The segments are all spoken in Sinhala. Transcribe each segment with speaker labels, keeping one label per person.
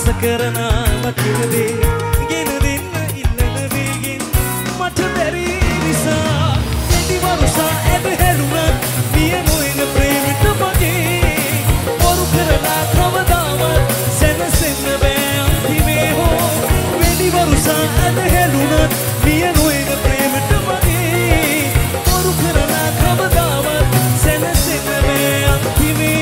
Speaker 1: කරන වටිනදේ ගෙන දෙන්න ඉල්ලන වේගෙන් මට බැරි නිසා දෙටි වරුසා ඇද හැරුණත් මිය නොයන ප්‍රේමෙට මගේ වරු කරලා කවදාවත් සැනසෙන්න බෑ අන්තිමේ හෝ වෙඩි වරුසා ඇද හැරුණත් මිය නොයන ප්‍රේමෙට මගේ වරු කරලා කවදාවත් සැනසෙන්න බෑ අන්තිමේ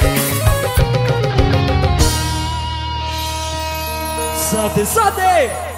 Speaker 1: Sade, sade!